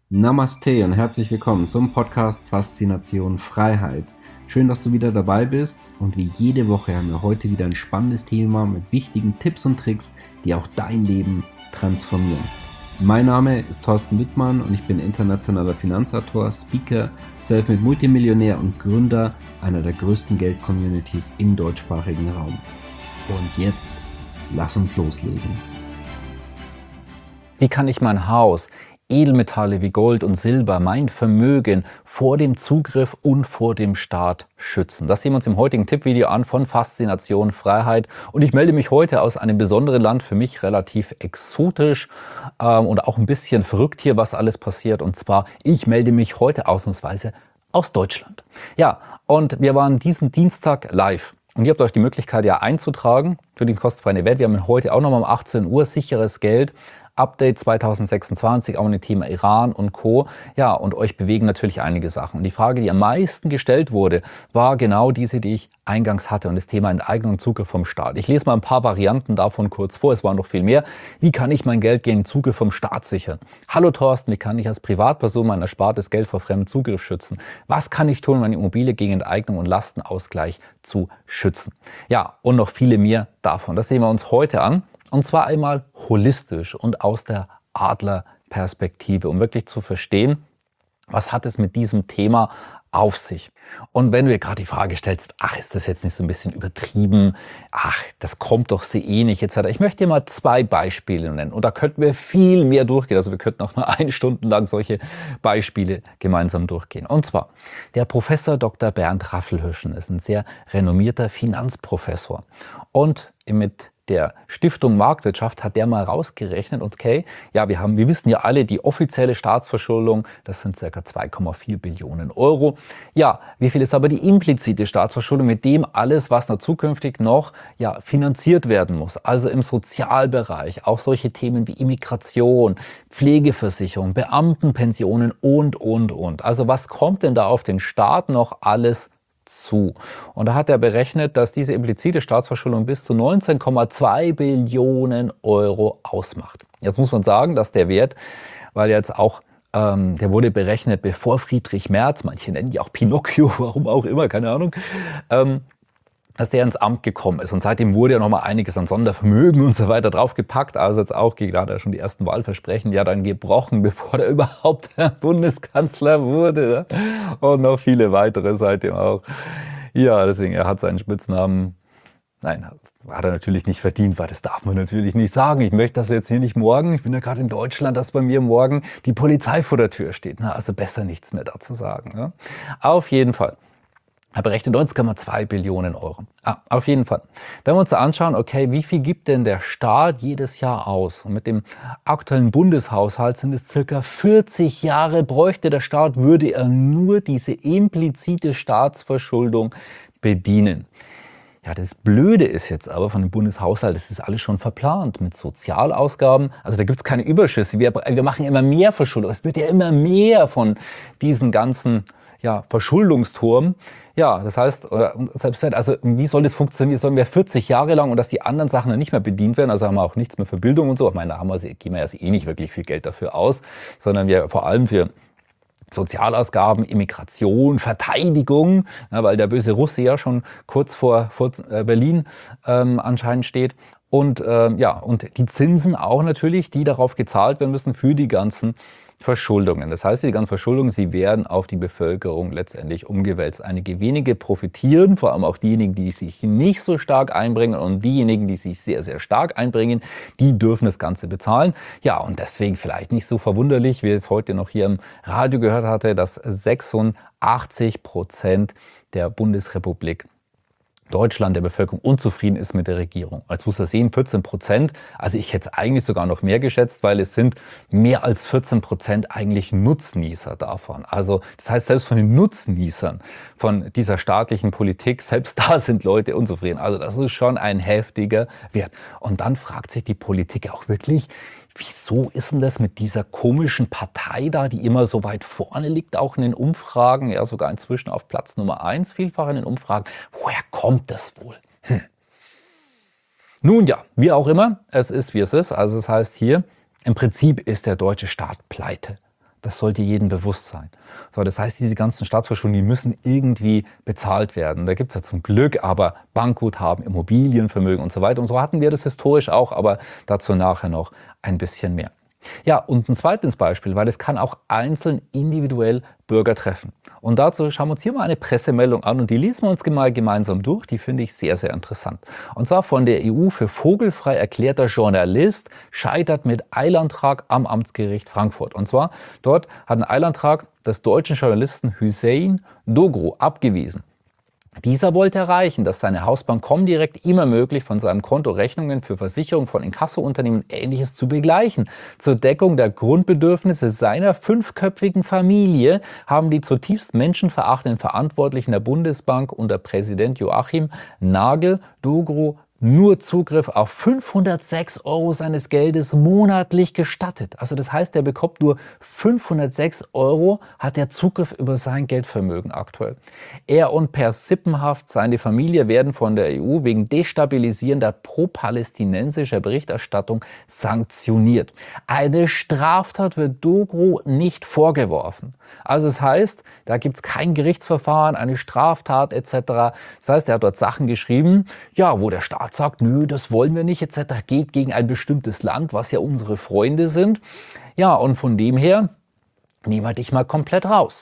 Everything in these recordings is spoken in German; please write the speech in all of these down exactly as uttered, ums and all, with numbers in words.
Namaste und herzlich willkommen zum Podcast Faszination Freiheit. Schön, dass du wieder dabei bist und wie jede Woche haben wir heute wieder ein spannendes Thema mit wichtigen Tipps und Tricks, die auch dein Leben transformieren. Mein Name ist Thorsten Wittmann und ich bin internationaler Finanzautor, Speaker, Selfmade Multimillionär und Gründer einer der größten Geld-Communities im deutschsprachigen Raum. Und jetzt lass uns loslegen. Wie kann ich mein Haus, Edelmetalle wie Gold und Silber, mein Vermögen vor dem Zugriff und vor dem Staat schützen? Das sehen wir uns im heutigen Tippvideo an von Faszination Freiheit. Und ich melde mich heute aus einem besonderen Land, für mich relativ exotisch ähm, und auch ein bisschen verrückt hier, was alles passiert. Und zwar, ich melde mich heute ausnahmsweise aus Deutschland. Ja, und wir waren diesen Dienstag live. Und ihr habt euch die Möglichkeit ja einzutragen für den kostenfreien Event. Wir haben heute auch nochmal um achtzehn Uhr sicheres Geld. Update zwanzig sechsundzwanzig, auch mit dem Thema Iran und Co. Ja, und euch bewegen natürlich einige Sachen. Und die Frage, die am meisten gestellt wurde, war genau diese, die ich eingangs hatte, und das Thema Enteignung und Zugriff vom Staat. Ich lese mal ein paar Varianten davon kurz vor, es waren noch viel mehr. Wie kann ich mein Geld gegen Zugriff vom Staat sichern? Hallo Thorsten, wie kann ich als Privatperson mein erspartes Geld vor fremdem Zugriff schützen? Was kann ich tun, um meine Immobilie gegen Enteignung und Lastenausgleich zu schützen? Ja, und noch viele mehr davon. Das sehen wir uns heute an. Und zwar einmal holistisch und aus der Adlerperspektive, um wirklich zu verstehen, was hat es mit diesem Thema auf sich. Und wenn du dir gerade die Frage stellst, ach, ist das jetzt nicht so ein bisschen übertrieben, ach, das kommt doch so eh nicht, et cetera. Ich möchte dir mal zwei Beispiele nennen und da könnten wir viel mehr durchgehen. Also wir könnten auch nur eine Stunde lang solche Beispiele gemeinsam durchgehen. Und zwar, der Professor Doktor Bernd Raffelhirschen ist ein sehr renommierter Finanzprofessor und mit der Stiftung Marktwirtschaft hat der mal rausgerechnet, okay, ja, wir haben, wir wissen ja alle, die offizielle Staatsverschuldung, das sind ca. zwei Komma vier Billionen Euro. Ja, wie viel ist aber die implizite Staatsverschuldung, mit dem alles, was noch zukünftig noch ja, finanziert werden muss? Also im Sozialbereich, auch solche Themen wie Immigration, Pflegeversicherung, Beamtenpensionen und, und, und. Also was kommt denn da auf den Staat noch alles zu? Und da hat er berechnet, dass diese implizite Staatsverschuldung bis zu neunzehn Komma zwei Billionen Euro ausmacht. Jetzt muss man sagen, dass der Wert, weil jetzt auch, ähm, der wurde berechnet, bevor Friedrich Merz, manche nennen ja auch Pinocchio, warum auch immer, keine Ahnung, ähm, dass der ins Amt gekommen ist. Und seitdem wurde ja noch mal einiges an Sondervermögen und so weiter draufgepackt. Also jetzt auch, gerade schon die ersten Wahlversprechen, ja dann gebrochen, bevor er überhaupt Bundeskanzler wurde. Und noch viele weitere seitdem auch. Ja, deswegen, er hat seinen Spitznamen, nein, hat er natürlich nicht verdient, weil das darf man natürlich nicht sagen. Ich möchte das jetzt hier nicht morgen, ich bin ja gerade in Deutschland, dass bei mir morgen die Polizei vor der Tür steht. Na, also besser nichts mehr dazu sagen. Ja? Auf jeden Fall. Er berechnet neunzehn Komma zwei Billionen Euro. Ah, auf jeden Fall. Wenn wir uns anschauen, okay, wie viel gibt denn der Staat jedes Jahr aus? Und mit dem aktuellen Bundeshaushalt sind es circa vierzig Jahre bräuchte der Staat, würde er nur diese implizite Staatsverschuldung bedienen. Ja, das Blöde ist jetzt aber von dem Bundeshaushalt, das ist alles schon verplant mit Sozialausgaben. Also da gibt es keine Überschüsse. Wir, wir machen immer mehr Verschuldung. Es wird ja immer mehr von diesen ganzen ja, Verschuldungsturm. Ja, das heißt, selbst also wie soll das funktionieren? Sollen wir vierzig Jahre lang und dass die anderen Sachen dann nicht mehr bedient werden? Also haben wir auch nichts mehr für Bildung und so. Ich meine, da haben wir, geben wir ja eh nicht wirklich viel Geld dafür aus, sondern wir vor allem für Sozialausgaben, Immigration, Verteidigung, ja, weil der böse Russe ja schon kurz vor, vor Berlin ähm, anscheinend steht. Und, ähm, ja, und die Zinsen auch natürlich, die darauf gezahlt werden müssen für die ganzen Verschuldungen. Das heißt, die ganzen Verschuldungen, sie werden auf die Bevölkerung letztendlich umgewälzt. Einige wenige profitieren, vor allem auch diejenigen, die sich nicht so stark einbringen, und diejenigen, die sich sehr, sehr stark einbringen, die dürfen das Ganze bezahlen. Ja, und deswegen vielleicht nicht so verwunderlich, wie jetzt heute noch hier im Radio gehört hatte, dass sechsundachtzig Prozent der Bundesrepublik Deutschland, der Bevölkerung, unzufrieden ist mit der Regierung. Jetzt muss er sehen, vierzehn Prozent, also ich hätte es eigentlich sogar noch mehr geschätzt, weil es sind mehr als vierzehn Prozent eigentlich Nutznießer davon. Also das heißt, selbst von den Nutznießern von dieser staatlichen Politik, selbst da sind Leute unzufrieden. Also das ist schon ein heftiger Wert. Und dann fragt sich die Politik auch wirklich, wieso ist denn das mit dieser komischen Partei da, die immer so weit vorne liegt, auch in den Umfragen, ja sogar inzwischen auf Platz Nummer eins, vielfach in den Umfragen. Woher kommt das wohl? Hm. Nun ja, wie auch immer, es ist, wie es ist. Also das heißt hier, im Prinzip ist der deutsche Staat pleite. Das sollte jedem bewusst sein. So, das heißt, diese ganzen Staatsverschuldungen, die müssen irgendwie bezahlt werden. Da gibt es ja zum Glück aber Bankguthaben, Immobilienvermögen und so weiter. Und so hatten wir das historisch auch, aber dazu nachher noch ein bisschen mehr. Ja, und ein zweites Beispiel, weil es kann auch einzeln individuell Bürger treffen. Und dazu schauen wir uns hier mal eine Pressemeldung an und die lesen wir uns mal gemeinsam durch. Die finde ich sehr, sehr interessant. Und zwar von der E U für vogelfrei erklärter Journalist scheitert mit Eilantrag am Amtsgericht Frankfurt. Und zwar dort hat ein Eilantrag des deutschen Journalisten Hüseyin Dogru abgewiesen. Dieser wollte erreichen, dass seine Hausbank Comdirect ihm ermöglicht, von seinem Konto Rechnungen für Versicherung von Inkassounternehmen und Ähnliches zu begleichen. Zur Deckung der Grundbedürfnisse seiner fünfköpfigen Familie haben die zutiefst menschenverachtenden Verantwortlichen der Bundesbank unter Präsident Joachim Nagel Dogru nur Zugriff auf fünfhundertsechs Euro seines Geldes monatlich gestattet. Also das heißt, er bekommt nur fünfhundertsechs Euro, hat er Zugriff über sein Geldvermögen aktuell. Er und per Sippenhaft seine Familie werden von der E U wegen destabilisierender pro-palästinensischer Berichterstattung sanktioniert. Eine Straftat wird Dogru nicht vorgeworfen. Also das heißt, da gibt es kein Gerichtsverfahren, eine Straftat et cetera. Das heißt, er hat dort Sachen geschrieben, ja, wo der Staat sagt, nö, das wollen wir nicht et cetera. Geht gegen ein bestimmtes Land, was ja unsere Freunde sind. Ja, und von dem her nehmen wir dich mal komplett raus.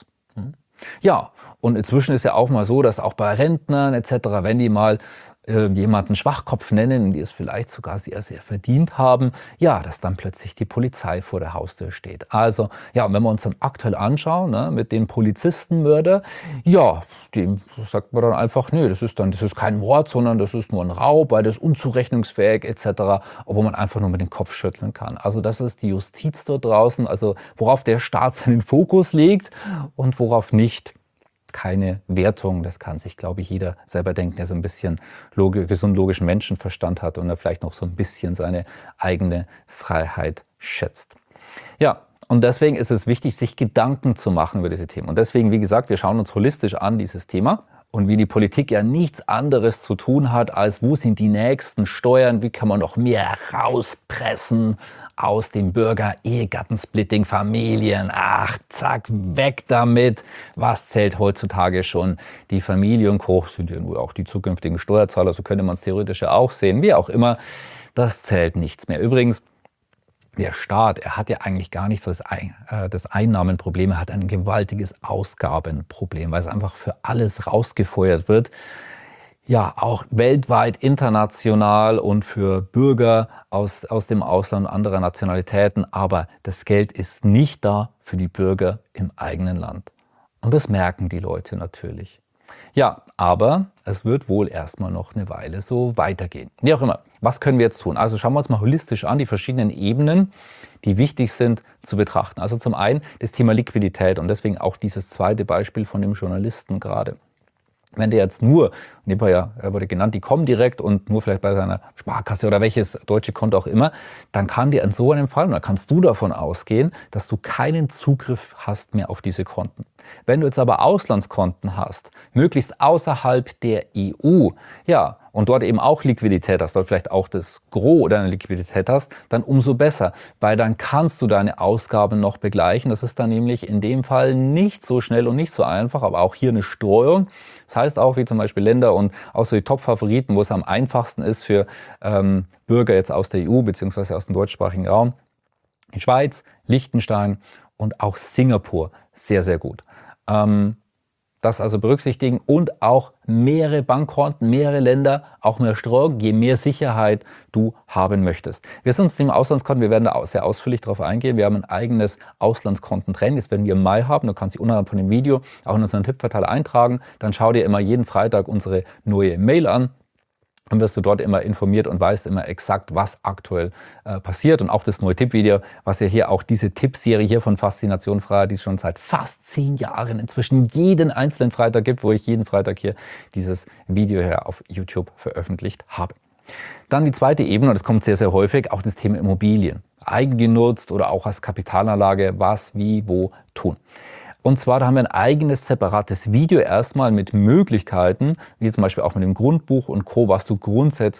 Ja, und inzwischen ist ja auch mal so, dass auch bei Rentnern et cetera, wenn die mal äh, jemanden Schwachkopf nennen, die es vielleicht sogar sehr, sehr verdient haben, ja, dass dann plötzlich die Polizei vor der Haustür steht. Also, ja, wenn wir uns dann aktuell anschauen, ne, mit den Polizistenmörder, ja, dem sagt man dann einfach, nö, das ist dann, das ist kein Mord, sondern das ist nur ein Raub, weil das ist unzurechnungsfähig et cetera, obwohl man einfach nur mit dem Kopf schütteln kann. Also das ist die Justiz dort draußen, also worauf der Staat seinen Fokus legt und worauf nicht. Keine Wertung, das kann sich, glaube ich, jeder selber denken, der so ein bisschen log- gesund logischen Menschenverstand hat und der vielleicht noch so ein bisschen seine eigene Freiheit schätzt. Ja, und deswegen ist es wichtig, sich Gedanken zu machen über diese Themen. Und deswegen, wie gesagt, wir schauen uns holistisch an dieses Thema und wie die Politik ja nichts anderes zu tun hat, als wo sind die nächsten Steuern, wie kann man noch mehr rauspressen aus dem Bürger, Ehegattensplitting, Familien, ach, zack, weg damit. Was zählt heutzutage schon? Die Familie und Co. sind ja nur auch die zukünftigen Steuerzahler, so könnte man es theoretisch ja auch sehen. Wie auch immer, das zählt nichts mehr. Übrigens, der Staat, er hat ja eigentlich gar nicht so das, Ein äh, das Einnahmenproblem, er hat ein gewaltiges Ausgabenproblem, weil es einfach für alles rausgefeuert wird. Ja, auch weltweit, international und für Bürger aus, aus dem Ausland anderer Nationalitäten. Aber das Geld ist nicht da für die Bürger im eigenen Land. Und das merken die Leute natürlich. Ja, aber es wird wohl erstmal noch eine Weile so weitergehen. Wie auch immer, was können wir jetzt tun? Also schauen wir uns mal holistisch an, die verschiedenen Ebenen, die wichtig sind zu betrachten. Also zum einen das Thema Liquidität und deswegen auch dieses zweite Beispiel von dem Journalisten gerade. Wenn der jetzt nur, in dem Fall ja, er wurde genannt, die Comdirect und nur vielleicht bei seiner Sparkasse oder welches deutsche Konto auch immer, dann kann dir in so einem Fall, und da kannst du davon ausgehen, dass du keinen Zugriff hast mehr auf diese Konten. Wenn du jetzt aber Auslandskonten hast, möglichst außerhalb der E U, ja, und dort eben auch Liquidität hast, dort vielleicht auch das Gros deiner Liquidität hast, dann umso besser, weil dann kannst du deine Ausgaben noch begleichen. Das ist dann nämlich in dem Fall nicht so schnell und nicht so einfach, aber auch hier eine Streuung. Das heißt auch, wie zum Beispiel Länder und auch so die Top-Favoriten, wo es am einfachsten ist für ähm, Bürger jetzt aus der E U bzw. aus dem deutschsprachigen Raum, die Schweiz, Liechtenstein und auch Singapur, sehr, sehr gut. Ähm, Das also berücksichtigen und auch mehrere Bankkonten, mehrere Länder, auch mehr Streuung, je mehr Sicherheit du haben möchtest. Wir sind uns dem Auslandskonten, wir werden da sehr ausführlich darauf eingehen. Wir haben ein eigenes Auslandskontentraining, das werden wir im Mai haben. Du kannst dich unterhalb von dem Video auch in unseren Tippverteiler eintragen. Dann schau dir immer jeden Freitag unsere neue Mail an. Dann wirst du dort immer informiert und weißt immer exakt, was aktuell äh, passiert. Und auch das neue Tippvideo, was ja hier auch diese Tippserie hier von Faszination Freiheit, die es schon seit fast zehn Jahren inzwischen jeden einzelnen Freitag gibt, wo ich jeden Freitag hier dieses Video hier auf YouTube veröffentlicht habe. Dann die zweite Ebene, und das kommt sehr, sehr häufig, auch das Thema Immobilien. Eigengenutzt oder auch als Kapitalanlage, was, wie, wo tun. Und zwar, da haben wir ein eigenes separates Video erstmal mit Möglichkeiten, wie zum Beispiel auch mit dem Grundbuch und Co., was du grundsätzlich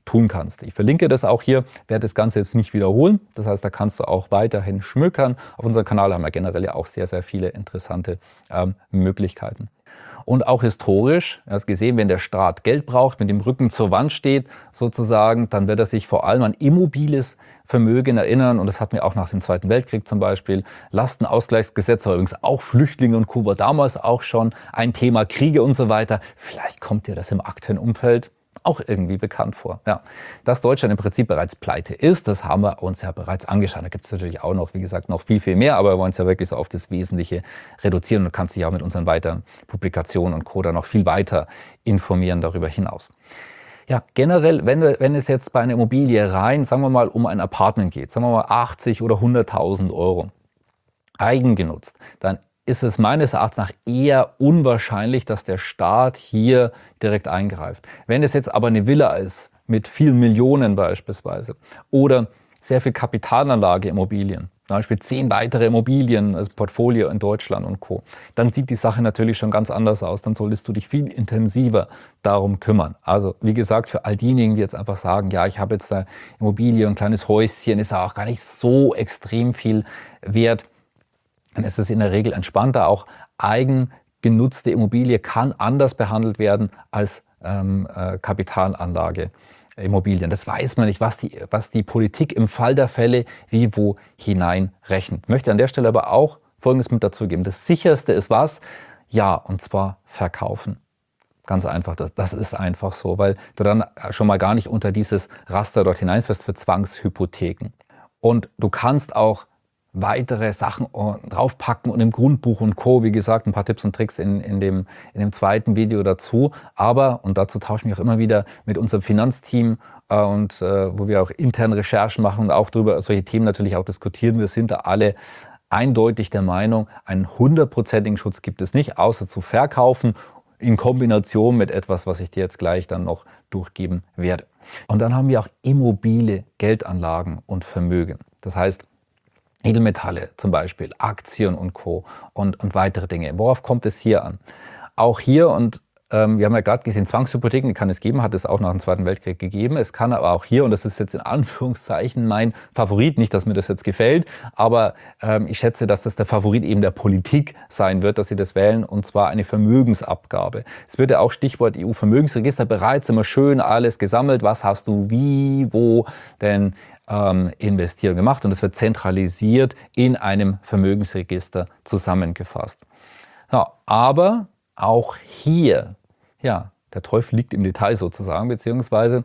tun kannst. Ich verlinke das auch hier, werde das Ganze jetzt nicht wiederholen. Das heißt, da kannst du auch weiterhin schmökern. Auf unserem Kanal haben wir generell ja auch sehr, sehr viele interessante ähm, Möglichkeiten. Und auch historisch, du hast gesehen, wenn der Staat Geld braucht, mit dem Rücken zur Wand steht sozusagen, dann wird er sich vor allem an immobiles Vermögen erinnern. Und das hatten wir auch nach dem Zweiten Weltkrieg zum Beispiel. Lastenausgleichsgesetz, aber übrigens auch Flüchtlinge und Co. war damals auch schon ein Thema, Kriege und so weiter. Vielleicht kommt dir das im aktuellen Umfeld auch irgendwie bekannt vor. Ja. Dass Deutschland im Prinzip bereits pleite ist, das haben wir uns ja bereits angeschaut. Da gibt es natürlich auch noch, wie gesagt, noch viel, viel mehr, aber wir wollen es ja wirklich so auf das Wesentliche reduzieren und kannst dich auch mit unseren weiteren Publikationen und Co. da noch viel weiter informieren darüber hinaus. Ja, generell, wenn, wir, wenn es jetzt bei einer Immobilie rein, sagen wir mal, um ein Apartment geht, sagen wir mal achtzig oder hunderttausend Euro, eigengenutzt, dann ist es meines Erachtens nach eher unwahrscheinlich, dass der Staat hier direkt eingreift. Wenn es jetzt aber eine Villa ist, mit vielen Millionen beispielsweise, oder sehr viel Kapitalanlage Immobilien, zum Beispiel zehn weitere Immobilien, also Portfolio in Deutschland und Co., dann sieht die Sache natürlich schon ganz anders aus. Dann solltest du dich viel intensiver darum kümmern. Also wie gesagt, für all diejenigen, die jetzt einfach sagen, ja, ich habe jetzt eine Immobilie, ein kleines Häuschen, ist auch gar nicht so extrem viel wert, dann ist es in der Regel entspannter. Auch eigengenutzte Immobilie kann anders behandelt werden als ähm, äh, Kapitalanlage Immobilien. Das weiß man nicht, was die, was die Politik im Fall der Fälle wie wo hineinrechnet. Ich möchte an der Stelle aber auch Folgendes mit dazu geben. Das Sicherste ist was? Ja, und zwar verkaufen. Ganz einfach, das, das ist einfach so, weil du dann schon mal gar nicht unter dieses Raster dort hineinfällst für Zwangshypotheken. Und du kannst auch weitere Sachen draufpacken und im Grundbuch und Co. Wie gesagt, ein paar Tipps und Tricks in, in, dem, in dem zweiten Video dazu. Aber, und dazu tausche ich mich auch immer wieder mit unserem Finanzteam äh, und äh, wo wir auch intern Recherchen machen und auch darüber solche Themen natürlich auch diskutieren. Wir sind da alle eindeutig der Meinung, einen hundertprozentigen Schutz gibt es nicht, außer zu verkaufen in Kombination mit etwas, was ich dir jetzt gleich dann noch durchgeben werde. Und dann haben wir auch immobile Geldanlagen und Vermögen. Das heißt, Edelmetalle zum Beispiel, Aktien und Co. und, und weitere Dinge. Worauf kommt es hier an? Auch hier, und ähm, wir haben ja gerade gesehen, Zwangshypotheken, die kann es geben, hat es auch nach dem Zweiten Weltkrieg gegeben. Es kann aber auch hier, und das ist jetzt in Anführungszeichen mein Favorit, nicht, dass mir das jetzt gefällt, aber ähm, ich schätze, dass das der Favorit eben der Politik sein wird, dass sie das wählen, und zwar eine Vermögensabgabe. Es wird ja auch Stichwort E U-Vermögensregister bereits immer schön alles gesammelt, was hast du wie, wo denn ähm, investiert gemacht, und das wird zentralisiert in einem Vermögensregister zusammengefasst. Ja, aber auch hier, ja, der Teufel liegt im Detail sozusagen, beziehungsweise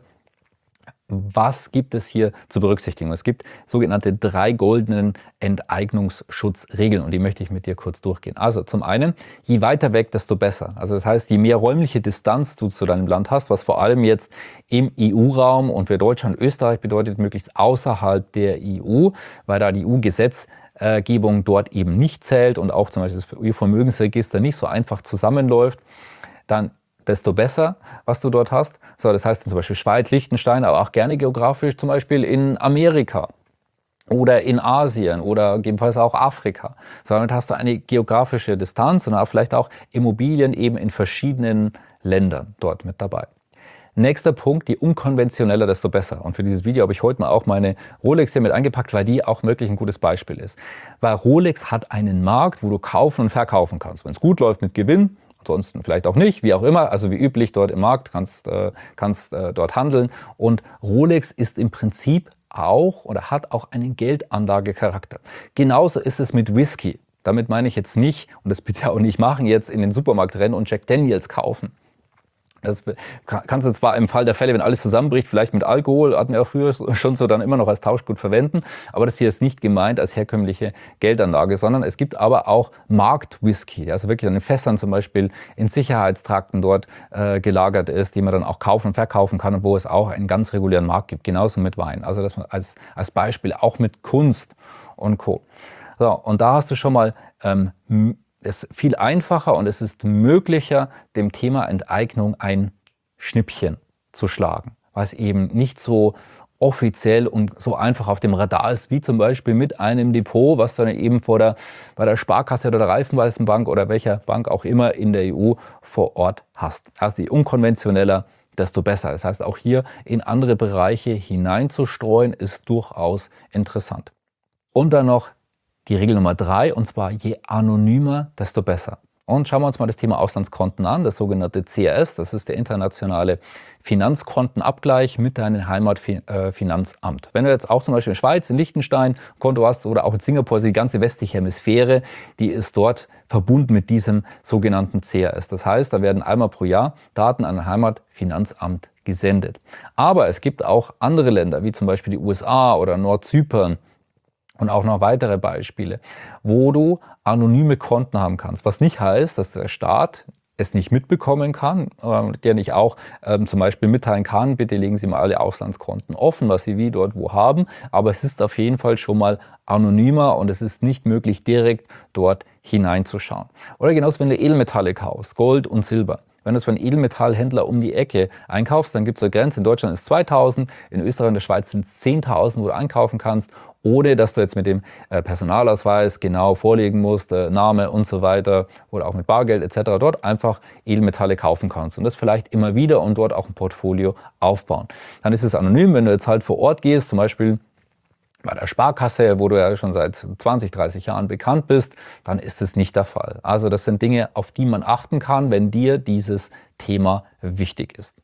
was gibt es hier zu berücksichtigen? Es gibt sogenannte drei goldenen Enteignungsschutzregeln, und die möchte ich mit dir kurz durchgehen. Also zum einen, je weiter weg, desto besser. Also das heißt, je mehr räumliche Distanz du zu deinem Land hast, was vor allem jetzt im E U-Raum und für Deutschland und Österreich bedeutet, möglichst außerhalb der E U, weil da die E U-Gesetzgebung dort eben nicht zählt und auch zum Beispiel das E U-Vermögensregister nicht so einfach zusammenläuft, dann desto besser, was du dort hast. So, das heißt zum Beispiel Schweiz, Liechtenstein, aber auch gerne geografisch zum Beispiel in Amerika oder in Asien oder gegebenenfalls auch Afrika. So, damit hast du eine geografische Distanz und auch vielleicht auch Immobilien eben in verschiedenen Ländern dort mit dabei. Nächster Punkt, je unkonventioneller, desto besser. Und für dieses Video habe ich heute mal auch meine Rolex hier mit eingepackt, weil die auch wirklich ein gutes Beispiel ist. Weil Rolex hat einen Markt, wo du kaufen und verkaufen kannst. Wenn es gut läuft mit Gewinn, ansonsten vielleicht auch nicht, wie auch immer, also wie üblich dort im Markt, kannst, äh, kannst äh, dort handeln. Und Rolex ist im Prinzip auch oder hat auch einen Geldanlagecharakter. Genauso ist es mit Whisky. Damit meine ich jetzt nicht, und das bitte auch nicht machen, jetzt in den Supermarkt rennen und Jack Daniels kaufen. Das kannst du zwar im Fall der Fälle, wenn alles zusammenbricht, vielleicht mit Alkohol, hatten wir auch früher schon so, dann immer noch als Tauschgut verwenden. Aber das hier ist nicht gemeint als herkömmliche Geldanlage, sondern es gibt aber auch Marktwhisky, der also wirklich an den Fässern zum Beispiel in Sicherheitstrakten dort äh, gelagert ist, die man dann auch kaufen und verkaufen kann und wo es auch einen ganz regulären Markt gibt, genauso mit Wein. Also das als, als Beispiel auch mit Kunst und Co. So, und da hast du schon mal ähm, es ist viel einfacher und es ist möglicher, dem Thema Enteignung ein Schnippchen zu schlagen, weil es eben nicht so offiziell und so einfach auf dem Radar ist, wie zum Beispiel mit einem Depot, was du dann eben vor der, bei der Sparkasse oder der Raiffeisenbank oder welcher Bank auch immer in der E U vor Ort hast. Also je unkonventioneller, desto besser. Das heißt, auch hier in andere Bereiche hineinzustreuen, ist durchaus interessant. Und dann noch die Regel Nummer drei, und zwar je anonymer, desto besser. Und schauen wir uns mal das Thema Auslandskonten an, das sogenannte C R S, das ist der internationale Finanzkontenabgleich mit deinem Heimatfinanzamt. Wenn du jetzt auch zum Beispiel in Schweiz, in Liechtenstein ein Konto hast oder auch in Singapur, also die ganze westliche Hemisphäre, die ist dort verbunden mit diesem sogenannten C R S. Das heißt, da werden einmal pro Jahr Daten an ein Heimatfinanzamt gesendet. Aber es gibt auch andere Länder, wie zum Beispiel die U S A oder Nordzypern, und auch noch weitere Beispiele, wo du anonyme Konten haben kannst. Was nicht heißt, dass der Staat es nicht mitbekommen kann, äh, der nicht auch ähm, zum Beispiel mitteilen kann, bitte legen Sie mal alle Auslandskonten offen, was Sie wie dort wo haben. Aber es ist auf jeden Fall schon mal anonymer und es ist nicht möglich, direkt dort hineinzuschauen. Oder genauso, wenn du Edelmetalle kaufst, Gold und Silber. Wenn du es für einen Edelmetallhändler um die Ecke einkaufst, dann gibt es eine Grenze. In Deutschland ist es zweitausend, in Österreich und der Schweiz sind es zehntausend, wo du einkaufen kannst, ohne dass du jetzt mit dem Personalausweis genau vorlegen musst, Name und so weiter, oder auch mit Bargeld et cetera dort einfach Edelmetalle kaufen kannst. Und das vielleicht immer wieder und dort auch ein Portfolio aufbauen. Dann ist es anonym, wenn du jetzt halt vor Ort gehst, zum Beispiel bei der Sparkasse, wo du ja schon seit zwanzig, dreißig Jahren bekannt bist, dann ist es nicht der Fall. Also das sind Dinge, auf die man achten kann, wenn dir dieses Thema wichtig ist.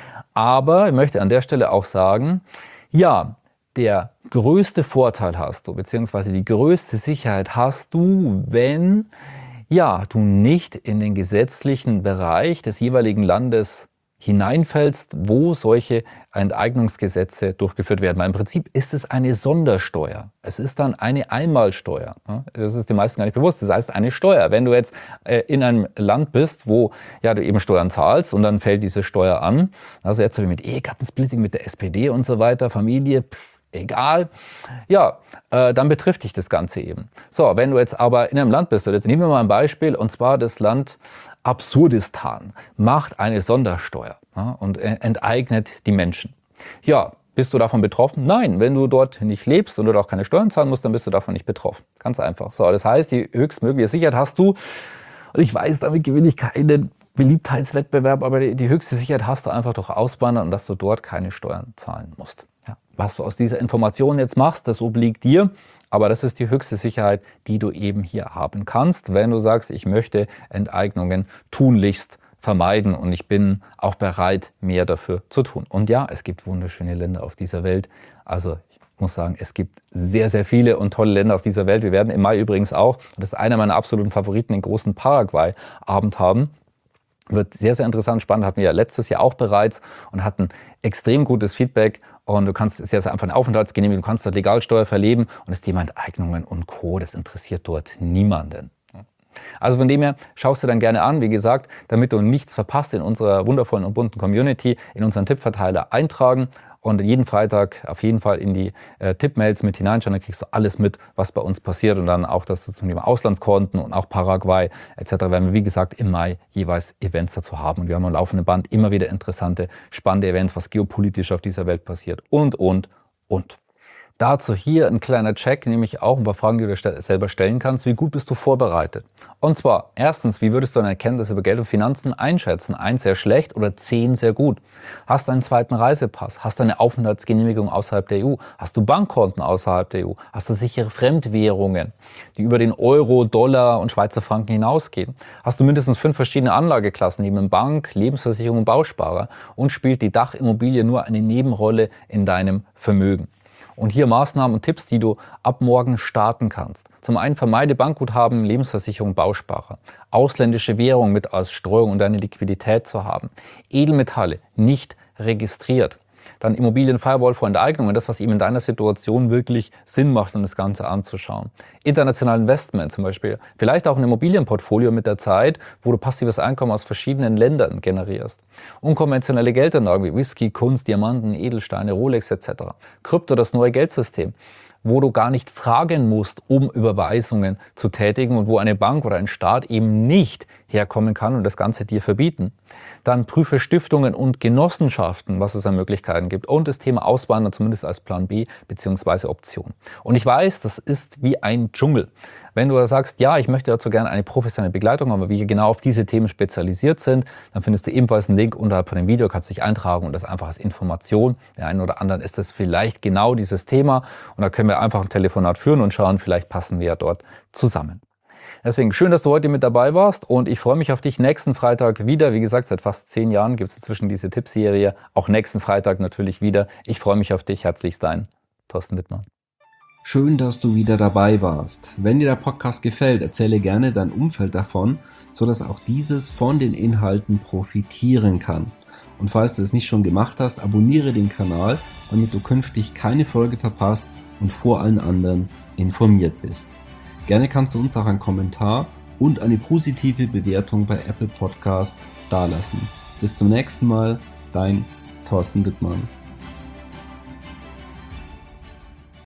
Aber ich möchte an der Stelle auch sagen, ja, der größte Vorteil hast du, beziehungsweise die größte Sicherheit hast du, wenn ja, du nicht in den gesetzlichen Bereich des jeweiligen Landes hineinfällst, wo solche Enteignungsgesetze durchgeführt werden. Weil im Prinzip ist es eine Sondersteuer. Es ist dann eine Einmalsteuer. Das ist den meisten gar nicht bewusst. Das heißt eine Steuer. Wenn du jetzt in einem Land bist, wo ja, du eben Steuern zahlst und dann fällt diese Steuer an, also jetzt mit Ehegattensplitting mit der S P D und so weiter, Familie, pff, egal, ja, äh, dann betrifft dich das Ganze eben. So, wenn du jetzt aber in einem Land bist, oder jetzt nehmen wir mal ein Beispiel, und zwar das Land Absurdistan macht eine Sondersteuer, ja, und enteignet die Menschen. Ja, bist du davon betroffen? Nein, wenn du dort nicht lebst und du auch keine Steuern zahlen musst, dann bist du davon nicht betroffen. Ganz einfach. So, das heißt, die höchstmögliche Sicherheit hast du, und ich weiß, damit gewinne ich keinen Beliebtheitswettbewerb, aber die, die höchste Sicherheit hast du einfach durch Auswandern und dass du dort keine Steuern zahlen musst. Ja. Was du aus dieser Information jetzt machst, das obliegt dir. Aber das ist die höchste Sicherheit, die du eben hier haben kannst, wenn du sagst, ich möchte Enteignungen tunlichst vermeiden und ich bin auch bereit, mehr dafür zu tun. Und ja, es gibt wunderschöne Länder auf dieser Welt. Also ich muss sagen, es gibt sehr, sehr viele und tolle Länder auf dieser Welt. Wir werden im Mai übrigens auch, und das ist einer meiner absoluten Favoriten, den großen Paraguay-Abend haben. Wird sehr, sehr interessant, spannend, hatten wir ja letztes Jahr auch bereits und hatten extrem gutes Feedback. Und du kannst sehr, sehr einfach eine Aufenthaltsgenehmigung, du kannst dort Legalsteuer verleben und das Thema Enteignungen und Co., das interessiert dort niemanden. Also von dem her, schaust du dann gerne an, wie gesagt, damit du nichts verpasst in unserer wundervollen und bunten Community, in unseren Tippverteiler eintragen und jeden Freitag auf jeden Fall in die äh, Tippmails mit hineinschauen, dann kriegst du alles mit, was bei uns passiert und dann auch das zum Thema Auslandskonten und auch Paraguay et cetera werden wir, wie gesagt, im Mai jeweils Events dazu haben und wir haben am laufenden Band immer wieder interessante, spannende Events, was geopolitisch auf dieser Welt passiert und, und, und. Dazu hier ein kleiner Check, nämlich auch ein paar Fragen, die du dir selber stellen kannst. Wie gut bist du vorbereitet? Und zwar, erstens, wie würdest du deine Erkenntnisse über Geld und Finanzen einschätzen? Eins sehr schlecht oder zehn sehr gut? Hast du einen zweiten Reisepass? Hast du eine Aufenthaltsgenehmigung außerhalb der E U? Hast du Bankkonten außerhalb der E U? Hast du sichere Fremdwährungen, die über den Euro, Dollar und Schweizer Franken hinausgehen? Hast du mindestens fünf verschiedene Anlageklassen, neben Bank, Lebensversicherung und Bausparer? Und spielt die Dachimmobilie nur eine Nebenrolle in deinem Vermögen? Und hier Maßnahmen und Tipps, die du ab morgen starten kannst. Zum einen vermeide Bankguthaben, Lebensversicherung, Bausparer. Ausländische Währung mit als Streuung und deine Liquidität zu haben. Edelmetalle nicht registriert. Dann Immobilien-Firewall vor Enteignungen, das, was eben in deiner Situation wirklich Sinn macht, um das Ganze anzuschauen. Internationale Investment zum Beispiel, vielleicht auch ein Immobilienportfolio mit der Zeit, wo du passives Einkommen aus verschiedenen Ländern generierst. Unkonventionelle Geldanlagen wie Whisky, Kunst, Diamanten, Edelsteine, Rolex et cetera. Krypto, das neue Geldsystem, wo du gar nicht fragen musst, um Überweisungen zu tätigen und wo eine Bank oder ein Staat eben nicht herkommen kann und das Ganze dir verbieten. Dann prüfe Stiftungen und Genossenschaften, was es an Möglichkeiten gibt. Und das Thema Auswandern zumindest als Plan B bzw. Option. Und ich weiß, das ist wie ein Dschungel. Wenn du sagst, ja, ich möchte dazu gerne eine professionelle Begleitung haben, aber wir genau auf diese Themen spezialisiert sind, dann findest du ebenfalls einen Link unterhalb von dem Video, kannst dich eintragen und das einfach als Information. Der einen oder anderen ist das vielleicht genau dieses Thema und da können wir einfach ein Telefonat führen und schauen, vielleicht passen wir ja dort zusammen. Deswegen schön, dass du heute mit dabei warst und ich freue mich auf dich nächsten Freitag wieder. Wie gesagt, seit fast zehn Jahren gibt es inzwischen diese Tippserie. Auch nächsten Freitag natürlich wieder. Ich freue mich auf dich. Herzlichst dein Thorsten Wittmann. Schön, dass du wieder dabei warst. Wenn dir der Podcast gefällt, erzähle gerne dein Umfeld davon, sodass auch dieses von den Inhalten profitieren kann. Und falls du es nicht schon gemacht hast, abonniere den Kanal, damit du künftig keine Folge verpasst und vor allen anderen informiert bist. Gerne kannst du uns auch einen Kommentar und eine positive Bewertung bei Apple Podcast dalassen. Bis zum nächsten Mal, dein Thorsten Wittmann.